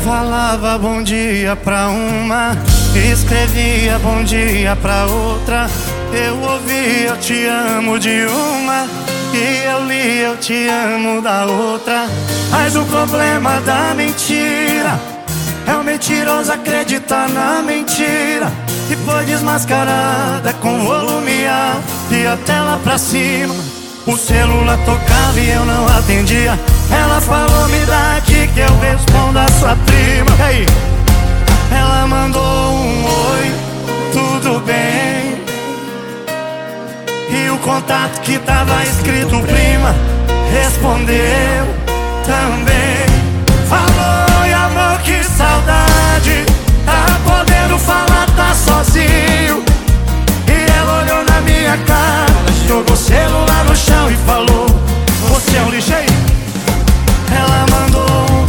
Falava bom dia pra uma, escrevia bom dia pra outra. Eu ouvia eu te amo de uma, e eu li eu te amo da outra. Mas o problema da mentira é o mentiroso acreditar na mentira, e foi desmascarada com volume alto e a tela pra cima. O celular tocava e eu não atendia. Ela falou, me dá aqui que eu respondo a sua prima. E aí? Ela mandou um oi, tudo bem? E o contato que tava escrito prima respondeu também. Falou, e amor, que saudade, tá podendo falar, tá sozinho. E ela olhou na minha cara, jogou o celular no chão e falou, você é um lixo aí. Ela mandou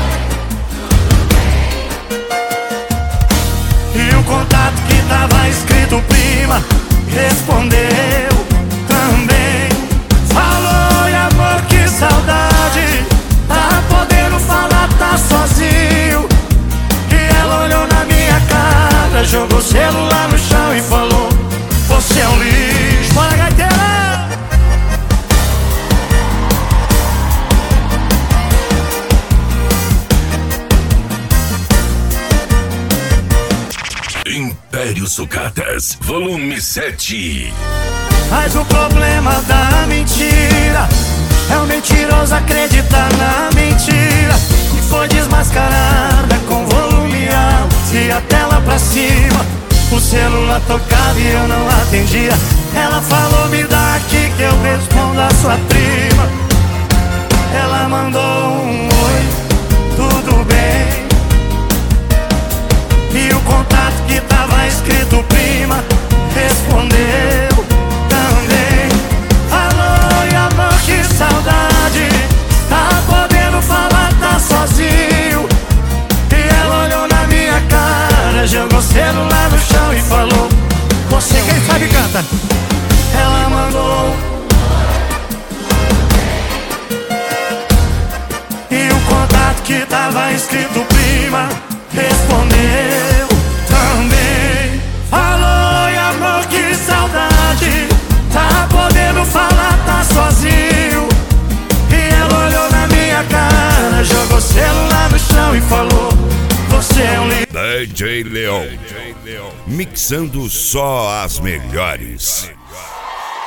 e o contato que tava escrito prima respondeu também. Falou, e amor, que saudade, tá podendo falar, tá sozinho. E ela olhou na minha cara, jogou o celular no chão e falou, você é um lixo. Bora, gaiteira! Império Sucatas, volume 7. Mas o problema da mentira é o mentiroso acreditar na mentira, e foi desmascarada com volume alto e a tela pra cima. O celular tocava e eu não atendia. Ela falou, me dá aqui que eu respondo a sua prima. Ela mandou um oi, tudo bem? E o contato que tava escrito prima respondeu também. Falou, e amor, que saudade, tá podendo falar, tá sozinho. E ela olhou na minha cara, jogou o celular no chão e falou, você quem sabe canta. Ela mandou e o contato que tava escrito prima respondeu também. Falou, e amor, que saudade, tá podendo falar, tá sozinho. E ela olhou na minha cara, jogou o celular no chão e falou, você é um lixo. DJ Leon, mixando só as melhores.